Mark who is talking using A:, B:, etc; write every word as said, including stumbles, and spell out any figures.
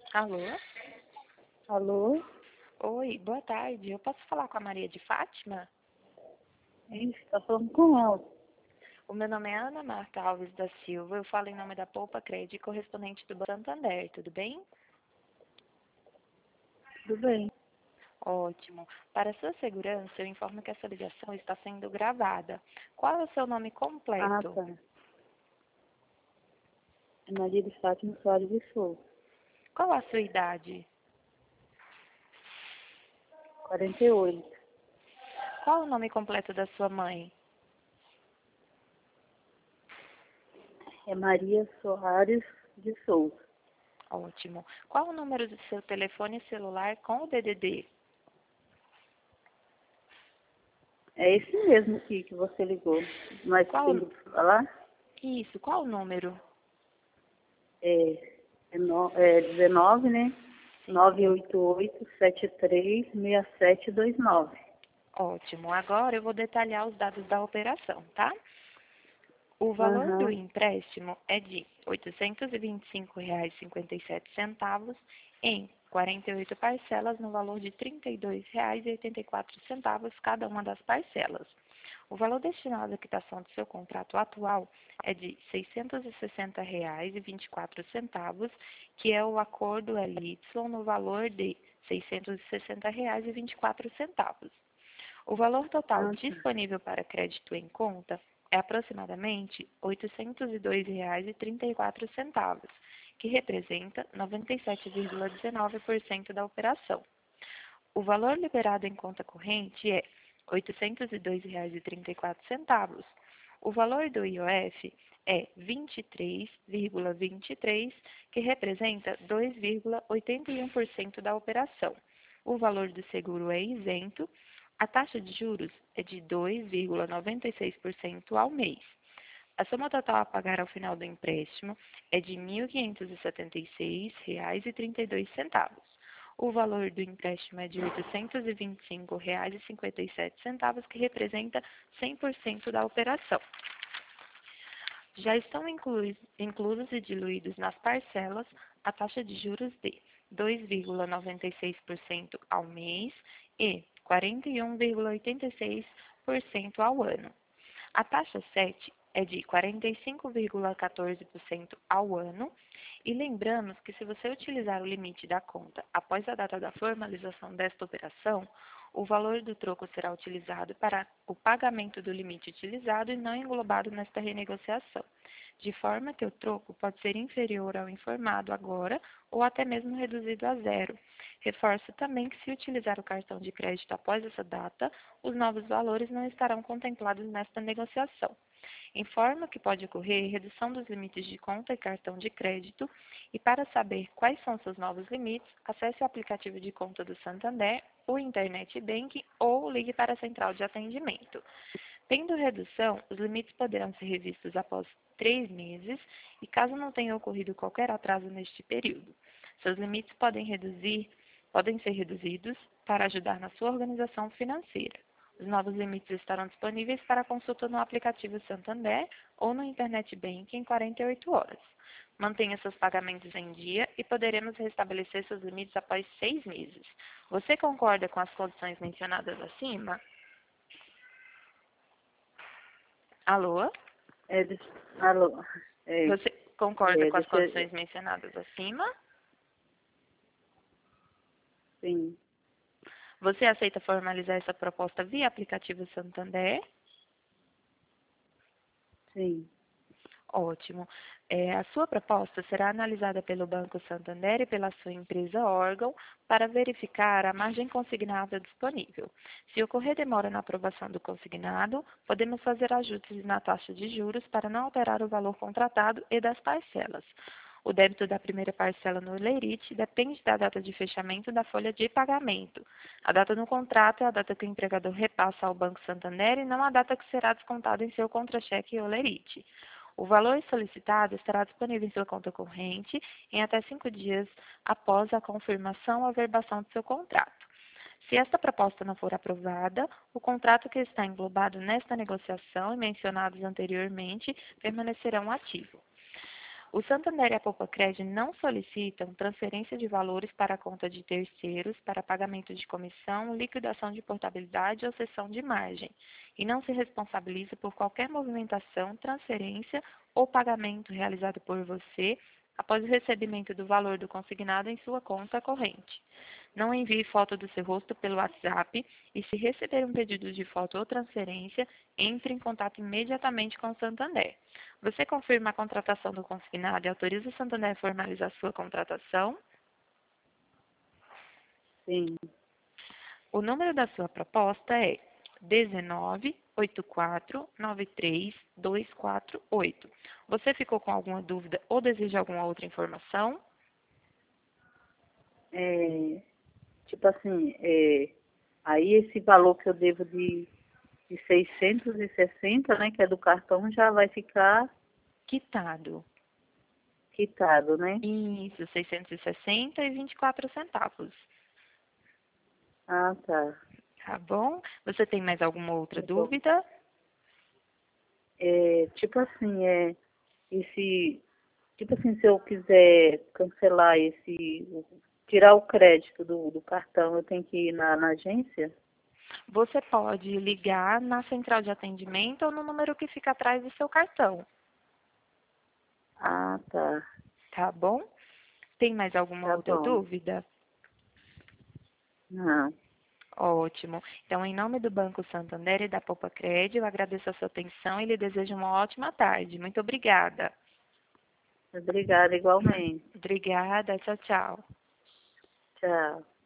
A: Alô?
B: Alô?
A: Oi, boa tarde. Eu posso falar com a Maria de Fátima?
B: Hein, você tá falando com ela?
A: O meu nome é Ana Marta Alves da Silva. Eu falo em nome da Poupa Cred, correspondente do Banco Santander. Tudo bem?
B: Tudo bem.
A: Ótimo. Para sua segurança, eu informo que essa ligação está sendo gravada. Qual é o seu nome
B: Ah,
A: completo?
B: tá. É Maria de Fátima Soares de Souza.
A: Qual a sua idade?
B: quarenta e oito.
A: Qual o nome completo da sua mãe?
B: É Maria Soares de Souza.
A: Ótimo. Qual o número do seu telefone celular com o D D D?
B: É esse mesmo aqui que você ligou. Mas tem
A: Qual
B: que falar?
A: Isso, qual o número?
B: É, é, no, é dezenove, né?
A: Sim.
B: nove oito oito, sete três, seis sete dois nove.
A: Ótimo. Agora eu vou detalhar os dados da operação, tá? O valor do
B: Aham.
A: empréstimo é de oitocentos e vinte e cinco reais e cinquenta e sete centavos em quarenta e oito parcelas no valor de trinta e dois reais e oitenta e quatro centavos cada uma das parcelas. O valor destinado à quitação do seu contrato atual é de seiscentos e sessenta reais e vinte e quatro centavos, que é o acordo L Y no valor de seiscentos e sessenta reais e vinte e quatro centavos. O valor total
B: Ah, tá.
A: disponível para crédito em conta é aproximadamente oitocentos e dois reais e trinta e quatro centavos, que representa noventa e sete vírgula dezenove por cento da operação. O valor liberado em conta corrente é oitocentos e dois reais e trinta e quatro centavos. O valor do I O F é vinte e três vírgula vinte e três, que representa dois vírgula oitenta e um por cento da operação. O valor do seguro é isento. A taxa de juros é de dois vírgula noventa e seis por cento ao mês. A soma total a pagar ao final do empréstimo é de mil quinhentos e setenta e seis reais e trinta e dois centavos. O valor do empréstimo é de oitocentos e vinte e cinco reais e cinquenta e sete centavos, que representa cem por cento da operação. Já estão incluídos, inclusos e diluídos nas parcelas a taxa de juros de dois vírgula noventa e seis por cento ao mês e quarenta e um vírgula oitenta e seis por cento ao ano. A taxa sete é de quarenta e cinco vírgula quatorze por cento ao ano, e lembramos que se você utilizar o limite da conta após a data da formalização desta operação, o valor do troco será utilizado para o pagamento do limite utilizado e não englobado nesta renegociação, de forma que o troco pode ser inferior ao informado agora ou até mesmo reduzido a zero. Reforço também que, se utilizar o cartão de crédito após essa data, os novos valores não estarão contemplados nesta negociação. Informa que pode ocorrer redução dos limites de conta e cartão de crédito, e para saber quais são seus novos limites, acesse o aplicativo de conta do Santander, o Internet Banking ou ligue para a central de atendimento. Tendo redução, os limites poderão ser revistos após três meses e, caso não tenha ocorrido qualquer atraso neste período, seus limites podem reduzir, podem ser reduzidos para ajudar na sua organização financeira. Os novos limites estarão disponíveis para consulta no aplicativo Santander ou no Internet Banking em quarenta e oito horas. Mantenha seus pagamentos em dia e poderemos restabelecer seus limites após seis meses. Você concorda com as condições mencionadas acima? Alô?
B: É, de- alô? É,
A: Você concorda
B: é,
A: com as
B: deixa
A: condições
B: eu...
A: mencionadas acima?
B: Sim,
A: Você aceita formalizar essa proposta via aplicativo Santander?
B: sim.
A: Ótimo. É, a sua proposta será analisada pelo Banco Santander e pela sua empresa órgão para verificar a margem consignável disponível. Se ocorrer demora na aprovação do consignado, podemos fazer ajustes na taxa de juros para não alterar o valor contratado e das parcelas. O débito da primeira parcela no Lerite depende da data de fechamento da folha de pagamento. A data no contrato é a data que o empregador repassa ao Banco Santander e não a data que será descontada em seu contra-cheque ou Lerite. O valor solicitado estará disponível em sua conta corrente em até cinco dias após a confirmação ou averbação do seu contrato. Se esta proposta não for aprovada, o contrato que está englobado nesta negociação e mencionados anteriormente permanecerão ativo. O Santander e a Poupa-Cred não solicitam transferência de valores para a conta de terceiros para pagamento de comissão, liquidação de portabilidade ou cessão de margem, e não se responsabiliza por qualquer movimentação, transferência ou pagamento realizado por você após o recebimento do valor do consignado em sua conta corrente. Não envie foto do seu rosto pelo WhatsApp e, se receber um pedido de foto ou transferência, entre em contato imediatamente com o Santander. Você confirma a contratação do consignado e autoriza o Santander a formalizar sua contratação?
B: Sim.
A: O número da sua proposta é dezenove, oitenta e quatro, noventa e três, duzentos e quarenta e oito. Você ficou com alguma dúvida ou deseja alguma outra informação?
B: É, tipo assim, é, aí esse valor que eu devo de, de seiscentos e sessenta, né, que é do cartão, já vai ficar
A: Quitado.
B: quitado, né?
A: Isso, seiscentos e sessenta e vinte e quatro centavos.
B: Ah, tá.
A: Tá bom? Você tem mais alguma outra
B: Tá bom.
A: dúvida?
B: É, tipo assim, é, esse, tipo assim, se eu quiser cancelar esse, tirar o crédito do, do cartão, eu tenho que ir na, na agência?
A: Você pode ligar na central de atendimento ou no número que fica atrás do seu cartão.
B: Ah, tá.
A: Tá bom? Tem mais alguma
B: Tá
A: outra
B: bom.
A: dúvida?
B: Não.
A: Ótimo. Então, em nome do Banco Santander e da Poupa-Cred, eu agradeço a sua atenção e lhe desejo uma ótima tarde. Muito obrigada.
B: Obrigada, igualmente.
A: Obrigada. Tchau, tchau.
B: Tchau.